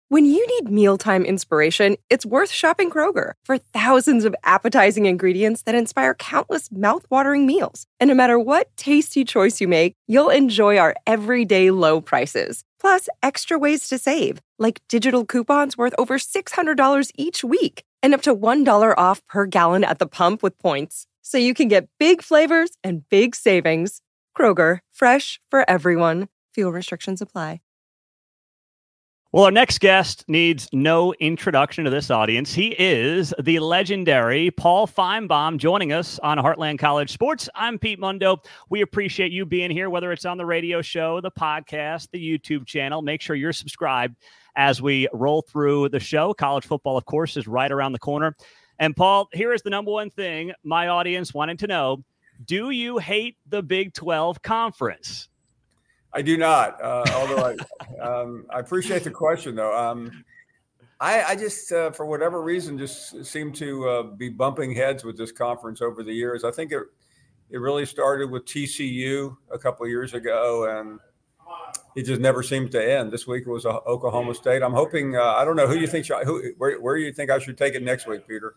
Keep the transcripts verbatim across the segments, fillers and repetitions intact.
When you need mealtime inspiration, it's worth shopping Kroger for thousands of appetizing ingredients that inspire countless mouthwatering meals. And no matter what tasty choice you make, you'll enjoy our everyday low prices. Plus, extra ways to save, like digital coupons worth over six hundred dollars each week and up to one dollar off per gallon at the pump with points. So you can get big flavors and big savings. Kroger, fresh for everyone. Fuel restrictions apply. Well, our next guest needs no introduction to this audience. He is the legendary Paul Finebaum joining us on Heartland College Sports. I'm Pete Mundo. We appreciate you being here, whether it's on the radio show, the podcast, the YouTube channel. Make sure you're subscribed as we roll through the show. College football, of course, is right around the corner. And Paul, here is the number one thing my audience wanted to know. Do you hate the Big twelve Conference? I do not, uh, although I, um, I appreciate the question, though. Um, I, I just, uh, for whatever reason, just seem to uh, be bumping heads with this conference over the years. I think it it really started with T C U a couple of years ago, and it just never seems to end. This week it was uh, Oklahoma State. I'm hoping, uh, I don't know, who you think, should, who, where, where do you think I should take it next week, Peter?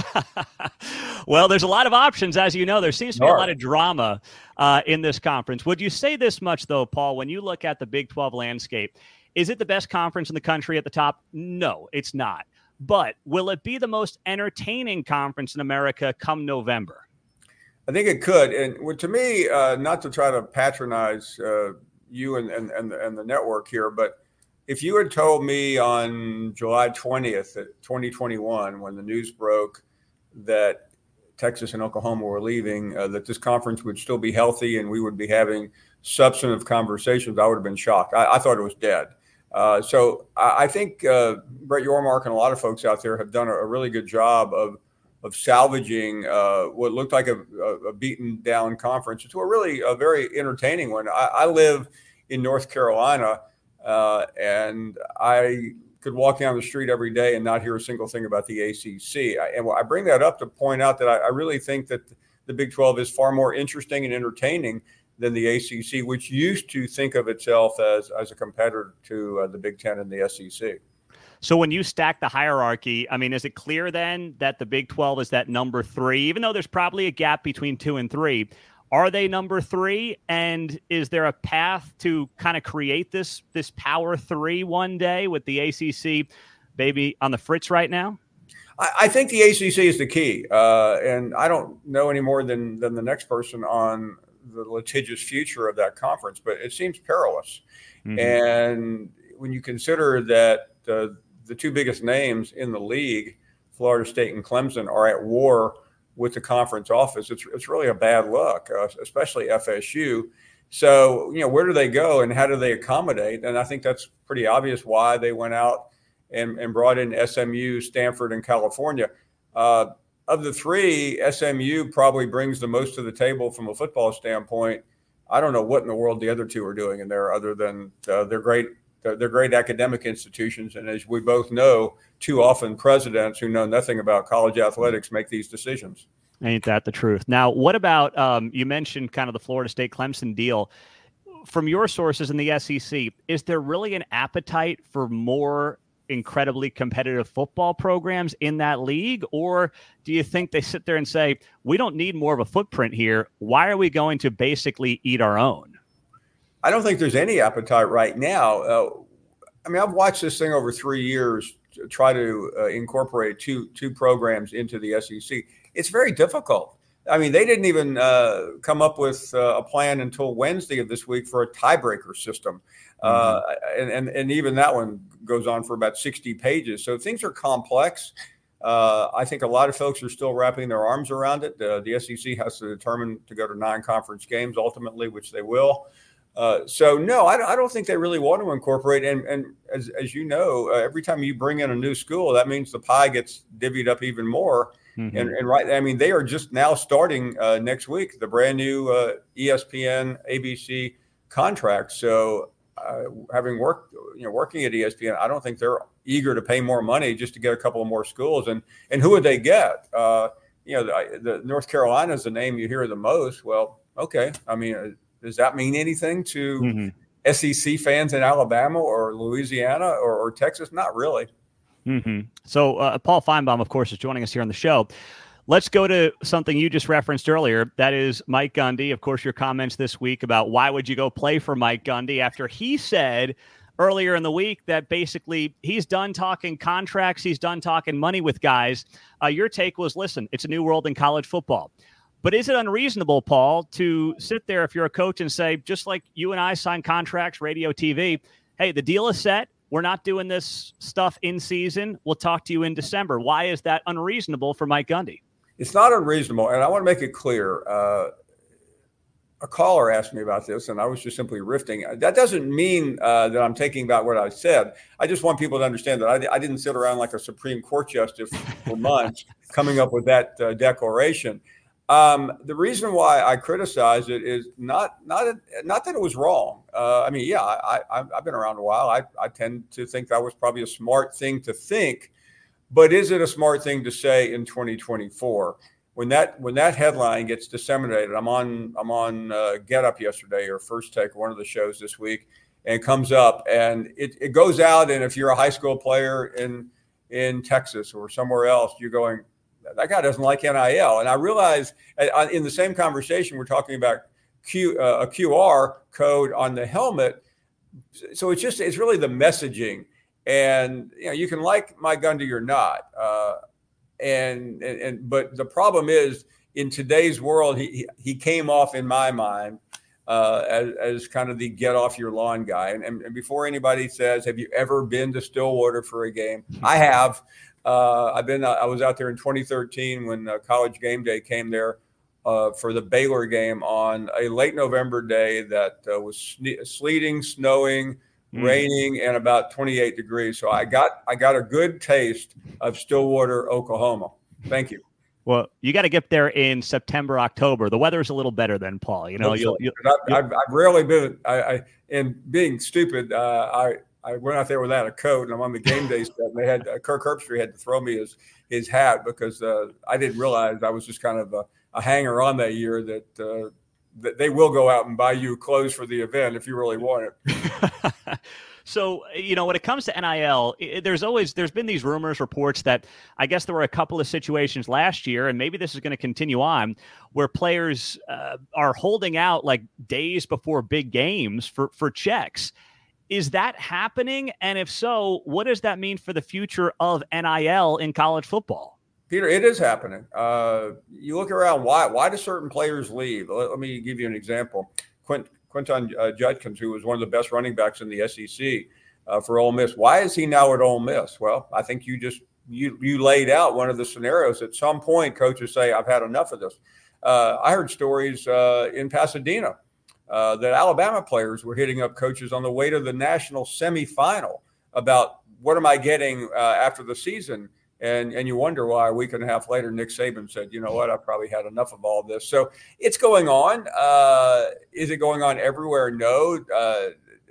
Well, there's a lot of options, as you know. There seems to be a lot of drama uh, in this conference. Would you say this much, though, Paul, when you look at the Big twelve landscape? Is it the best conference in the country at the top? No, it's not. But will it be the most entertaining conference in America come November? I think it could. And to me, uh, not to try to patronize uh, you and, and, and, the, and the network here, but if you had told me on July twentieth, twenty twenty-one, when the news broke that Texas and Oklahoma were leaving, uh, that this conference would still be healthy and we would be having substantive conversations, I would have been shocked. I, I thought it was dead. Uh, so I, I think uh, Brett Yormark and a lot of folks out there have done a, a really good job of of salvaging uh, what looked like a, a beaten down conference to a really a very entertaining one. I, I live in North Carolina, uh, and I could walk down the street every day and not hear a single thing about the A C C. I, and I bring that up to point out that I, I really think that the Big twelve is far more interesting and entertaining than the A C C, which used to think of itself as, as a competitor to uh, the Big Ten and the S E C. So when you stack the hierarchy, I mean, is it clear then that the Big twelve is that number three, even though there's probably a gap between two and three? Are they number three? And is there a path to kind of create this this power three one day with the A C C maybe on the fritz right now? I, I think the A C C is the key. Uh, and I don't know any more than, than the next person on the litigious future of that conference, but it seems perilous. Mm-hmm. And when you consider that uh, the two biggest names in the league, Florida State and Clemson, are at war with the conference office, it's it's really a bad look, uh, especially F S U. So, you know, where do they go and how do they accommodate? And I think that's pretty obvious why they went out and, and brought in S M U, Stanford, and California. Uh, of the three, S M U probably brings the most to the table from a football standpoint. I don't know what in the world the other two are doing in there other than uh, they're great. They're, they're great academic institutions. And as we both know, too often presidents who know nothing about college athletics make these decisions. Ain't that the truth? Now, what about, um, you mentioned kind of the Florida State Clemson deal. From your sources in the S E C, is there really an appetite for more incredibly competitive football programs in that league? Or do you think they sit there and say, we don't need more of a footprint here. Why are we going to basically eat our own? I don't think there's any appetite right now. Uh, I mean, I've watched this thing over three years to try to uh, incorporate two two programs into the S E C. It's very difficult. I mean, they didn't even uh, come up with uh, a plan until Wednesday of this week for a tiebreaker system. Mm-hmm. Uh, and, and, and even that one goes on for about sixty pages. So things are complex. Uh, I think a lot of folks are still wrapping their arms around it. Uh, the S E C has to determine to go to nine conference games ultimately, which they will. Uh, so, no, I, I don't think they really want to incorporate. And, and as, as you know, uh, every time you bring in a new school, that means the pie gets divvied up even more. Mm-hmm. And, and right, I mean, they are just now starting uh, next week, the brand new uh, E S P N, A B C contract. So uh, having worked, you know, working at E S P N, I don't think they're eager to pay more money just to get a couple of more schools. And, and who would they get? Uh, you know, the, the North Carolina is the name you hear the most. Well, okay. I mean, uh, does that mean anything to mm-hmm. S E C fans in Alabama or Louisiana or, or Texas? Not really. Mm-hmm. So uh, Paul Finebaum, of course, is joining us here on the show. Let's go to something you just referenced earlier. That is Mike Gundy. Of course, your comments this week about why would you go play for Mike Gundy after he said earlier in the week that basically he's done talking contracts. He's done talking money with guys. Uh, your take was, listen, it's a new world in college football. But is it unreasonable, Paul, to sit there if you're a coach and say, just like you and I sign contracts, radio, T V, hey, the deal is set. We're not doing this stuff in season. We'll talk to you in December. Why is that unreasonable for Mike Gundy? It's not unreasonable. And I want to make it clear. Uh, a caller asked me about this, and I was just simply riffing. That doesn't mean uh, that I'm taking back what I said. I just want people to understand that I, I didn't sit around like a Supreme Court justice for months coming up with that uh, declaration. Um, the reason why I criticize it is not not not that it was wrong. Uh, I mean, yeah, I, I, I've been around a while. I, I tend to think that was probably a smart thing to think. But is it a smart thing to say in twenty twenty-four when that when that headline gets disseminated? I'm on I'm on uh, Get Up yesterday or First Take, one of the shows this week, and it comes up and it, it goes out. And if you're a high school player in in Texas or somewhere else, you're going, that guy doesn't like N I L. And I realize uh, in the same conversation we're talking about Q, uh, a Q R code on the helmet. So it's just it's really the messaging. And you know, you can like Mike Gundy or not, uh, and, and and but the problem is in today's world, he he came off in my mind uh, as as kind of the get off your lawn guy. And, and and before anybody says, have you ever been to Stillwater for a game? I have. Uh, I've been. I was out there in twenty thirteen when uh, College Game Day came there uh, for the Baylor game on a late November day that uh, was sne- sleeting, snowing. Raining and about twenty-eight degrees. So I got I got a good taste of Stillwater, Oklahoma. Thank you. Well, you got to get there in September, October. The weather's a little better than Paul. You know, you'll, you'll, I've, I've, I've rarely been. I, I and being stupid, uh, I I went out there without a coat, and I'm on the game day set. And they had uh, Kirk Herbstreit had to throw me his his hat because uh, I didn't realize I was just kind of a, a hanger on that year that. Uh, that they will go out and buy you clothes for the event if you really want it. So, you know, when it comes to N I L, it, there's always, there's been these rumors, reports that I guess there were a couple of situations last year, and maybe this is going to continue on, where players uh, are holding out like days before big games for, for checks. Is that happening? And if so, what does that mean for the future of N I L in college football? Peter, it is happening. Uh, you look around, why why do certain players leave? Let, let me give you an example. Quint, Quinton uh, Judkins, who was one of the best running backs in the S E C uh, for Ole Miss. Why is he now at Ole Miss? Well, I think you just you you laid out one of the scenarios. At some point, coaches say, I've had enough of this. Uh, I heard stories uh, in Pasadena uh, that Alabama players were hitting up coaches on the way to the national semifinal about what am I getting uh, after the season? And and you wonder why a week and a half later, Nick Saban said, you know what, I've probably had enough of all this. So it's going on. Uh, is it going on everywhere? No. Uh,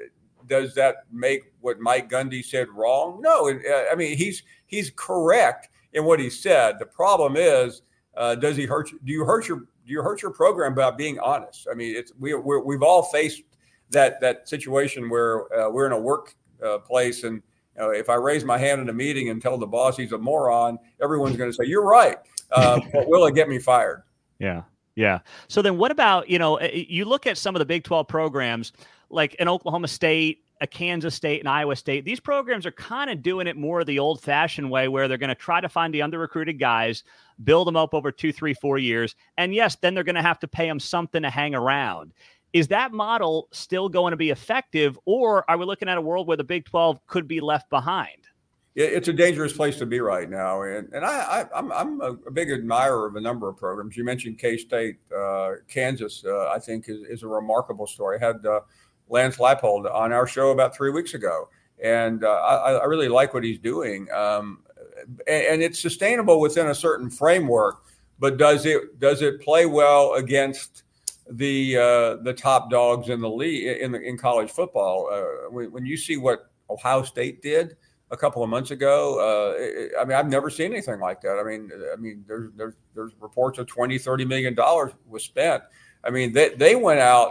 does that make what Mike Gundy said wrong? No. I mean, he's he's correct in what he said. The problem is, uh, does he hurt you? Do you hurt your do you hurt your program by being honest? I mean, it's we we're, we've all faced that that situation where uh, we're in a work uh, place and. You know, if I raise my hand in a meeting and tell the boss he's a moron, everyone's going to say, you're right. Uh, but will it get me fired? Yeah. Yeah. So then what about, you know, you look at some of the Big twelve programs like an Oklahoma State, a Kansas State, and Iowa State. These programs are kind of doing it more the old fashioned way where they're going to try to find the under-recruited guys, build them up over two, three, four years. And yes, then they're going to have to pay them something to hang around. Is that model still going to be effective, or are we looking at a world where the Big twelve could be left behind? It's a dangerous place to be right now. And and I, I, I'm, I'm a big admirer of a number of programs. You mentioned K-State. Uh, Kansas, uh, I think, is, is a remarkable story. I had uh, Lance Leipold on our show about three weeks ago, and uh, I, I really like what he's doing. Um, and, and it's sustainable within a certain framework, but does it does it play well against the uh, the top dogs in the league in the, in college football? Uh, when, when you see what Ohio State did a couple of months ago, uh, it, I mean, I've never seen anything like that. I mean, I mean, there's there's there's reports of twenty, thirty million dollars was spent. I mean, they they went out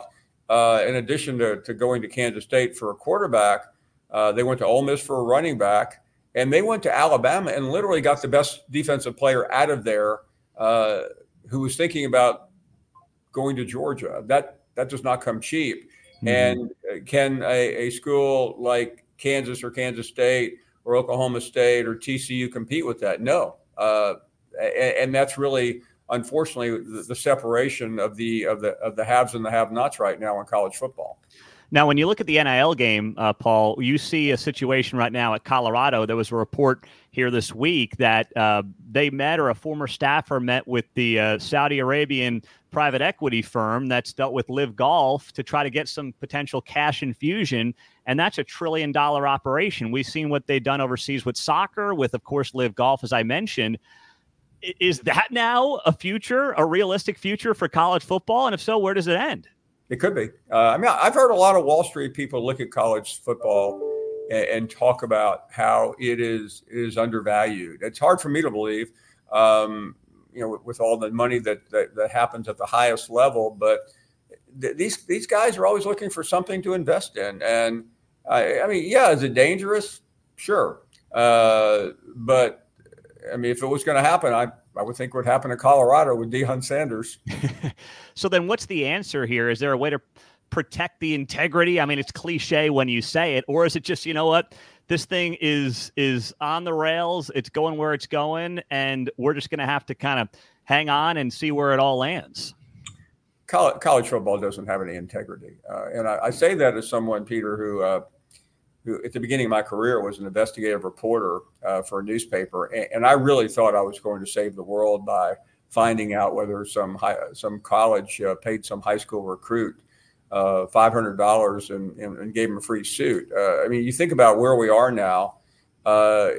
uh, in addition to, to going to Kansas State for a quarterback, uh, they went to Ole Miss for a running back, and they went to Alabama and literally got the best defensive player out of there, uh, who was thinking about going to Georgia. That that does not come cheap. Mm-hmm. And can a, a school like Kansas or Kansas State or Oklahoma State or T C U compete with that? No. Uh, and, and that's really, unfortunately, the, the separation of the of the of the haves and the have-nots right now in college football. Now, when you look at the N I L game, uh, Paul, you see a situation right now at Colorado. There was a report here this week that uh, they met, or a former staffer met with the uh, Saudi Arabian private equity firm that's dealt with Live Golf to try to get some potential cash infusion. And that's a trillion dollar operation. We've seen what they've done overseas with soccer, with, of course, Live Golf, as I mentioned. Is that now a future, a realistic future for college football? And if so, where does it end? It could be. Uh, I mean, I've heard a lot of Wall Street people look at college football and, and talk about how it is is undervalued. It's hard for me to believe, um, you know, with, with all the money that, that that happens at the highest level. But th- these these guys are always looking for something to invest in. And I, I mean, yeah, is it dangerous? Sure, uh, but I mean, if it was going to happen, I. I would think what happened in Colorado with Deion Sanders. So then what's the answer here? Is there a way to protect the integrity? I mean, it's cliche when you say it, or is it just, you know what, this thing is is on the rails, it's going where it's going, and we're just going to have to kind of hang on and see where it all lands? College, college football doesn't have any integrity. Uh, and I, I say that as someone, Peter, who uh, who at the beginning of my career was an investigative reporter uh, for a newspaper. And, and I really thought I was going to save the world by finding out whether some high, some college uh, paid some high school recruit uh, five hundred dollars and, and, and gave him a free suit. Uh, I mean, you think about where we are now. Uh,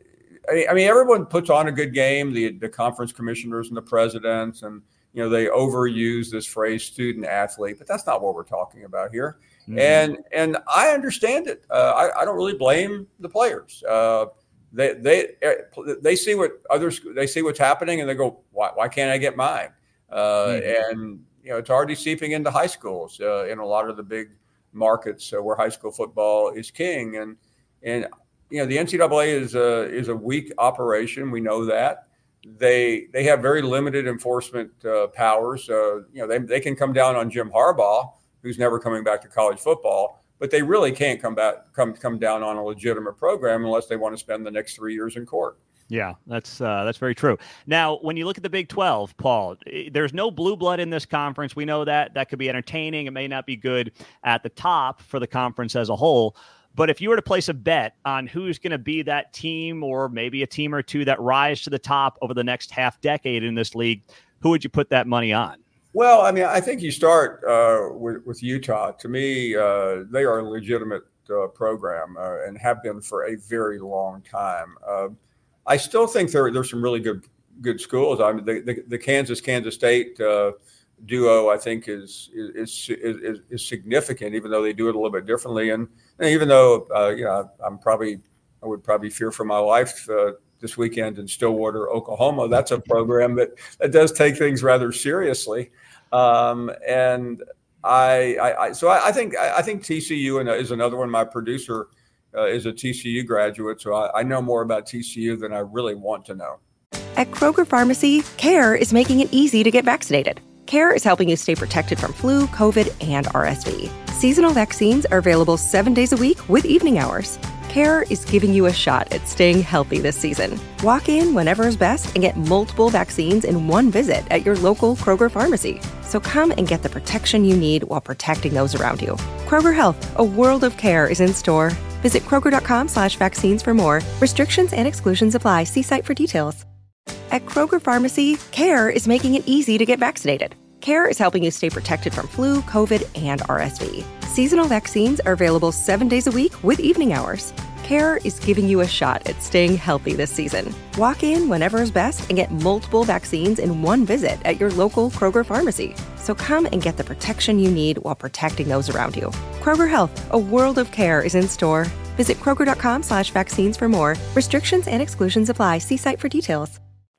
I, I mean, everyone puts on a good game, the, the conference commissioners and the presidents, and, you know, they overuse this phrase student athlete, but that's not what we're talking about here. Mm-hmm. And and I understand it. Uh, I, I don't really blame the players. Uh, they they they see what others they see what's happening, and they go, why why can't I get mine? Uh, mm-hmm. And you know, it's already seeping into high schools uh, in a lot of the big markets uh, where high school football is king. And and you know, the N C double A is a is a weak operation. We know that. They they have very limited enforcement uh, powers. Uh, you know, they they can come down on Jim Harbaugh, who's never coming back to college football, but they really can't come back, come come down on a legitimate program unless they want to spend the next three years in court. Yeah, that's uh, that's very true. Now, when you look at the Big twelve, Paul, there's no blue blood in this conference. We know that. That could be entertaining. It may not be good at the top for the conference as a whole. But if you were to place a bet on who's going to be that team, or maybe a team or two that rise to the top over the next half decade in this league, who would you put that money on? Well, I mean, I think you start uh, with, with Utah. To me, uh, they are a legitimate uh, program uh, and have been for a very long time. Uh, I still think there there's some really good good schools. I mean, the the, the Kansas Kansas State uh, duo, I think, is is, is is significant, even though they do it a little bit differently. And, and even though uh, you know, I'm probably I would probably fear for my life Uh, this weekend in Stillwater, Oklahoma. That's a program that, that does take things rather seriously. Um, and I, I, I so I, I think I think T C U is another one. My producer uh, is a T C U graduate, so I, I know more about T C U than I really want to know. At Kroger Pharmacy, CARE is making it easy to get vaccinated. CARE is helping you stay protected from flu, COVID, and R S V. Seasonal vaccines are available seven days a week with evening hours. CARE is giving you a shot at staying healthy this season. Walk in whenever is best and get multiple vaccines in one visit at your local Kroger pharmacy. So come and get the protection you need while protecting those around you. Kroger Health, a world of care, is in store. Visit Kroger.com slash vaccines for more. Restrictions and exclusions apply. See site for details. At Kroger Pharmacy, CARE is making it easy to get vaccinated. CARE is helping you stay protected from flu, COVID, and R S V. Seasonal vaccines are available seven days a week with evening hours. CARE is giving you a shot at staying healthy this season. Walk in whenever is best and get multiple vaccines in one visit at your local Kroger pharmacy. So come and get the protection you need while protecting those around you. Kroger Health, a world of care, is in store. Visit Kroger.com slash vaccines for more. Restrictions and exclusions apply. See site for details.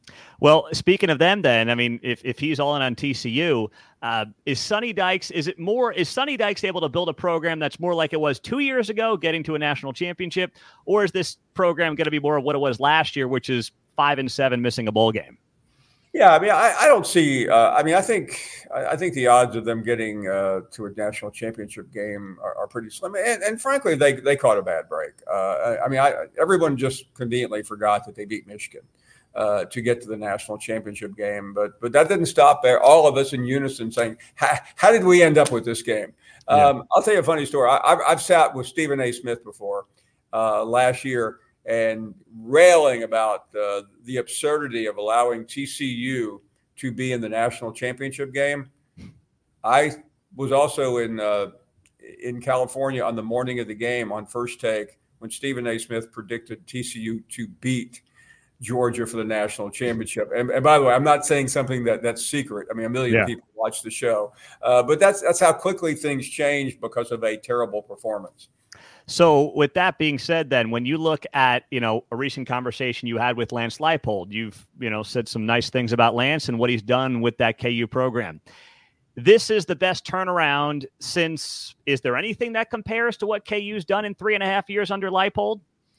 Well, speaking of them, then, I mean, if, if he's all in on T C U, uh, is Sonny Dykes, is it more, is Sonny Dykes able to build a program that's more like it was two years ago, getting to a national championship, or is this program going to be more of what it was last year, which is five and seven, missing a bowl game? Yeah, I mean, I, I don't see. Uh, I mean, I think I, I think the odds of them getting uh, to a national championship game are, are pretty slim. And, and frankly, they they caught a bad break. Uh, I mean, I, everyone just conveniently forgot that they beat Michigan uh, to get to the national championship game. But but that didn't stop there. All of us in unison saying, "How did we end up with this game?" Yeah. Um, I'll tell you a funny story. I, I've, I've sat with Stephen A. Smith before uh, last year, and railing about uh, the absurdity of allowing T C U to be in the national championship game. I was also in uh, in California on the morning of the game on First Take when Stephen A. Smith predicted T C U to beat Georgia for the national championship. And, and by the way, I'm not saying something that that's secret. I mean, a million yeah. people watch the show, uh, but that's that's how quickly things change because of a terrible performance. So with that being said, then when you look at, you know, a recent conversation you had with Lance Leipold, you've, you know, said some nice things about Lance and what he's done with that K U program. This is the best turnaround since, is there anything that compares to what K U's done in three and a half years under Leipold?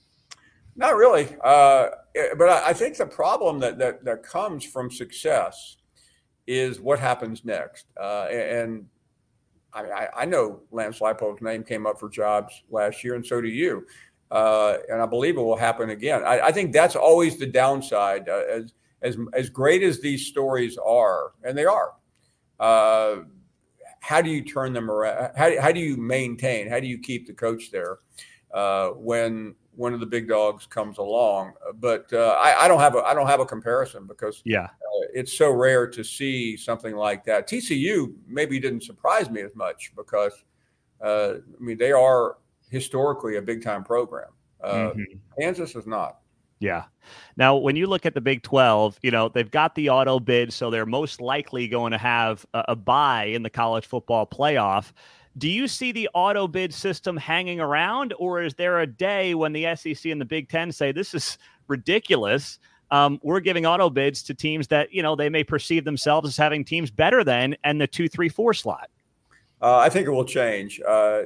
Not really. Uh, but I, I think the problem that, that, that comes from success is what happens next. Uh, and, I mean, I, I know Lance Leipold's name came up for jobs last year, and so do you. Uh, and I believe it will happen again. I, I think that's always the downside. Uh, as as as great as these stories are, and they are, uh, how do you turn them around? How, how do you maintain? How do you keep the coach there uh, when one of the big dogs comes along? But uh, I, I don't have a I don't have a comparison because yeah. It's so rare to see something like that. T C U maybe didn't surprise me as much because, uh, I mean, they are historically a big-time program. Uh, mm-hmm. Kansas is not. Yeah. Now, when you look at the Big twelve, you know, they've got the auto bid, so they're most likely going to have a, a bye in the college football playoff. Do you see the auto bid system hanging around, or is there a day when the S E C and the Big Ten say this is ridiculous? Um, we're giving auto bids to teams that, you know, they may perceive themselves as having teams better than and the two, three, four slot. Uh, I think it will change. Uh,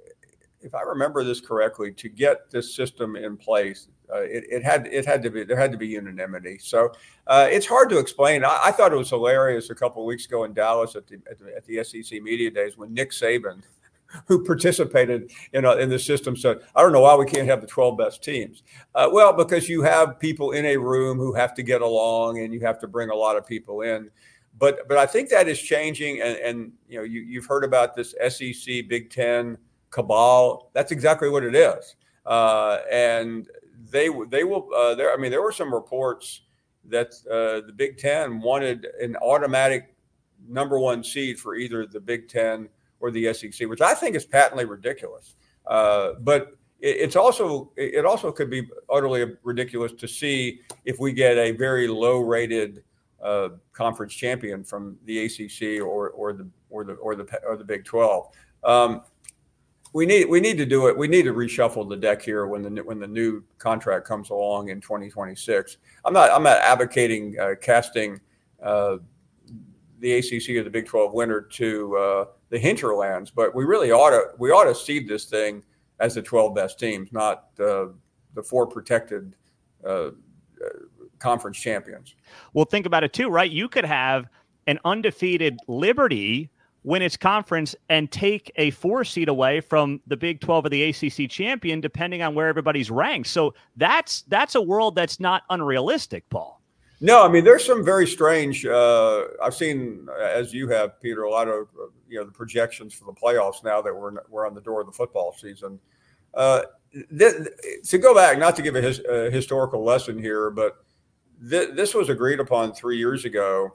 if I remember this correctly, to get this system in place, uh, it, it had it had to be there had to be unanimity. So uh, it's hard to explain. I, I thought it was hilarious a couple of weeks ago in Dallas at the, at the at the S E C media days when Nick Saban, who participated in, a, in the system, said, I don't know why we can't have the twelve best teams. Uh, well, because you have people in a room who have to get along and you have to bring a lot of people in. But but I think that is changing. And, and you know, you, you've heard about this S E C, Big Ten cabal. That's exactly what it is. Uh, and they they will uh, there. I mean, there were some reports that uh, the Big Ten wanted an automatic number one seed for either the Big Ten or the S E C, which I think is patently ridiculous. Uh, but it, it's also it also could be utterly ridiculous to see if we get a very low-rated uh, conference champion from the A C C or or the or the or the or the Big twelve. Um, we need we need to do it. We need to reshuffle the deck here when the when the new contract comes along in twenty twenty-six. I'm not I'm not advocating uh, casting uh, the A C C or the Big twelve winner to uh, the hinterlands, but we really ought to we ought to seed this thing as the twelve best teams, not uh, the four protected uh, conference champions. Well, think about it too, right? You could have an undefeated Liberty win its conference and take a four seed away from the Big twelve or the A C C champion, depending on where everybody's ranked. So that's that's a world that's not unrealistic, Paul. No, I mean, there's some very strange, uh, I've seen, as you have, Peter, a lot of, you know, the projections for the playoffs now that we're, we're on the door of the football season. Uh, th- to go back, not to give a, his, a historical lesson here, but th- this was agreed upon three years ago,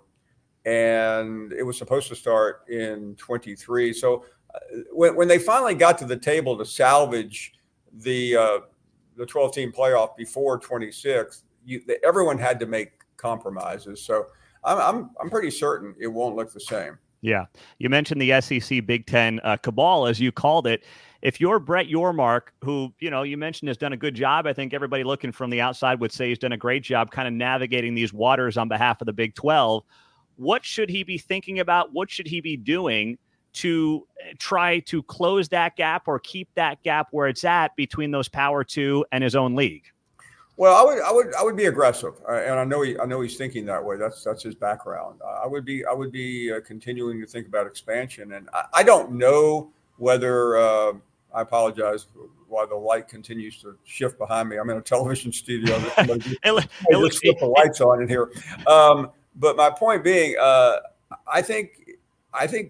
and it was supposed to start in twenty-three. So uh, when, when they finally got to the table to salvage the uh, the twelve-team playoff before twenty-six, you, everyone had to make compromises. So I'm, I'm I'm pretty certain it won't look the same. Yeah. You mentioned the S E C Big Ten uh, cabal, as you called it. If you're Brett Yormark, who, you know, you mentioned has done a good job, I think everybody looking from the outside would say he's done a great job kind of navigating these waters on behalf of the Big twelve. What should he be thinking about? What should he be doing to try to close that gap or keep that gap where it's at between those Power Two and his own league? Well, I would, I would, I would be aggressive, uh, and I know he, I know he's thinking that way. That's that's his background. Uh, I would be, I would be uh, continuing to think about expansion, and I, I don't know whether. Uh, I apologize while the light continues to shift behind me. I'm in a television studio. Somebody just, it, it looks flip the lights on in here. Um, but my point being, uh, I think, I think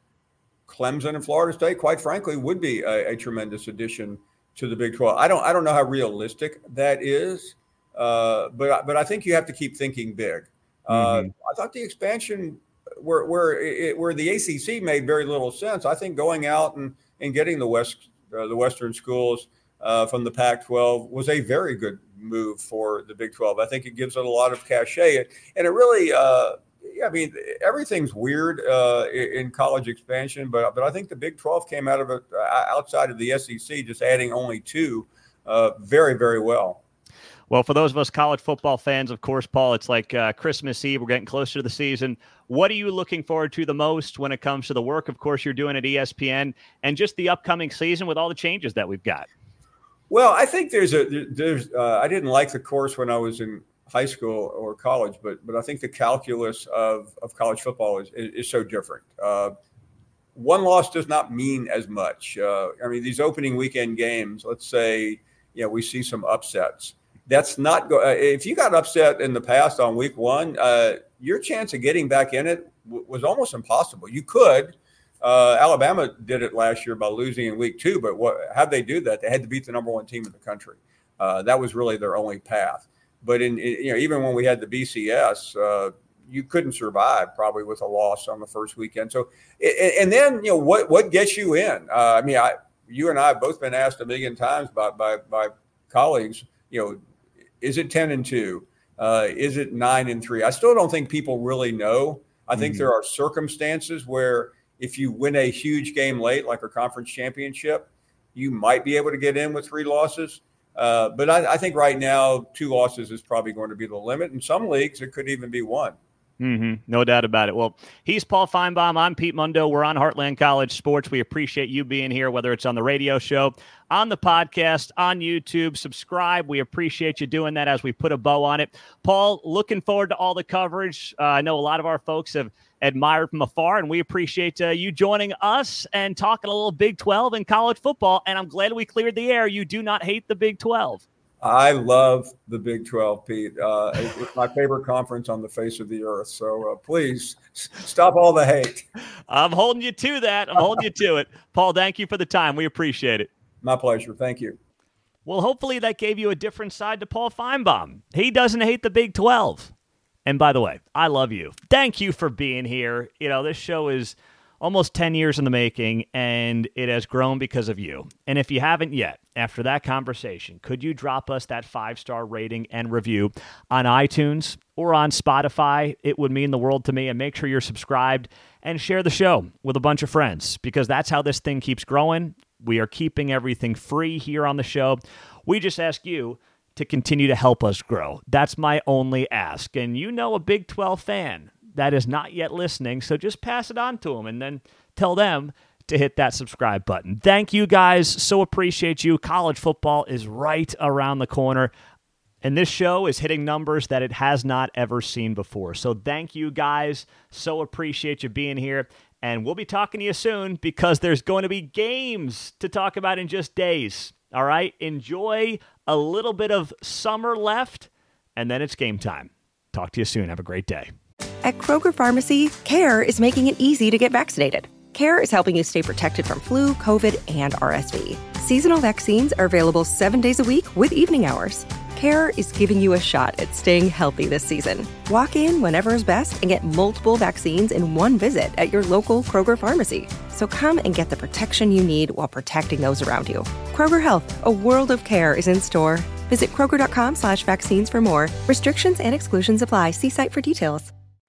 Clemson and Florida State, quite frankly, would be a, a tremendous addition to the Big twelve. I don't, I don't know how realistic that is, uh, but but I think you have to keep thinking big. Uh, mm-hmm. I thought the expansion where where it, where the A C C made very little sense. I think going out and and getting the West uh, the Western schools uh, from the Pac twelve was a very good move for the Big twelve. I think it gives it a lot of cachet, and, and it really. Uh, Yeah, I mean, everything's weird uh, in college expansion, but but I think the Big twelve came out of it uh, outside of the S E C, just adding only two, uh, very, very well. Well, for those of us college football fans, of course, Paul, it's like uh, Christmas Eve. We're getting closer to the season. What are you looking forward to the most when it comes to the work, of course, you're doing at E S P N and just the upcoming season with all the changes that we've got? Well, I think there's a there's uh, I didn't like the course when I was in high school or college, but but I think the calculus of, of college football is, is, is so different. Uh, one loss does not mean as much. Uh, I mean, these opening weekend games, let's say, you know, we see some upsets. That's not go- uh, if you got upset in the past on week one, uh, your chance of getting back in it w- was almost impossible. You could. Uh, Alabama did it last year by losing in week two, but what, how'd they do that? They had to beat the number one team in the country. Uh, that was really their only path. But in, you know, even when we had the B C S, uh, you couldn't survive probably with a loss on the first weekend. So, and, and then you know what what gets you in? Uh, I mean, I, you and I have both been asked a million times by by, by colleagues. You know, is it ten and two? Uh, is it nine and three? I still don't think people really know. I mm-hmm. think there are circumstances where if you win a huge game late, like a conference championship, you might be able to get in with three losses. Uh, but I, I think right now, two losses is probably going to be the limit. In some leagues, it could even be one. Mm-hmm. No doubt about it. Well, he's Paul Finebaum. I'm Pete Mundo. We're on Heartland College Sports. We appreciate you being here, whether it's on the radio show, on the podcast, on YouTube. Subscribe. We appreciate you doing that as we put a bow on it. Paul, looking forward to all the coverage. Uh, I know a lot of our folks have admired from afar, and we appreciate uh, you joining us and talking a little Big twelve and college football. And I'm glad we cleared the air. You do not hate the Big twelve. I love the Big twelve, Pete. Uh, it's my favorite conference on the face of the earth. So uh, please stop all the hate. I'm holding you to that. I'm holding you to it. Paul, thank you for the time. We appreciate it. My pleasure. Thank you. Well, hopefully that gave you a different side to Paul Finebaum. He doesn't hate the Big twelve. And by the way, I love you. Thank you for being here. You know, this show is almost ten years in the making, and it has grown because of you. And if you haven't yet, after that conversation, could you drop us that five-star rating and review on iTunes or on Spotify? It would mean the world to me. And make sure you're subscribed and share the show with a bunch of friends, because that's how this thing keeps growing. We are keeping everything free here on the show. We just ask you to continue to help us grow. That's my only ask. And you know a Big twelve fan that is not yet listening, so just pass it on to them and then tell them to hit that subscribe button. Thank you, guys. So appreciate you. College football is right around the corner, and this show is hitting numbers that it has not ever seen before. So thank you, guys. So appreciate you being here, and we'll be talking to you soon because there's going to be games to talk about in just days. All right? Enjoy a little bit of summer left, and then it's game time. Talk to you soon. Have a great day. At Kroger Pharmacy, CARE is making it easy to get vaccinated. CARE is helping you stay protected from flu, COVID, and R S V. Seasonal vaccines are available seven days a week with evening hours. CARE is giving you a shot at staying healthy this season. Walk in whenever is best and get multiple vaccines in one visit at your local Kroger Pharmacy. So come and get the protection you need while protecting those around you. Kroger Health, a world of care is in store. Visit Kroger.com slash vaccines for more. Restrictions and exclusions apply. See site for details.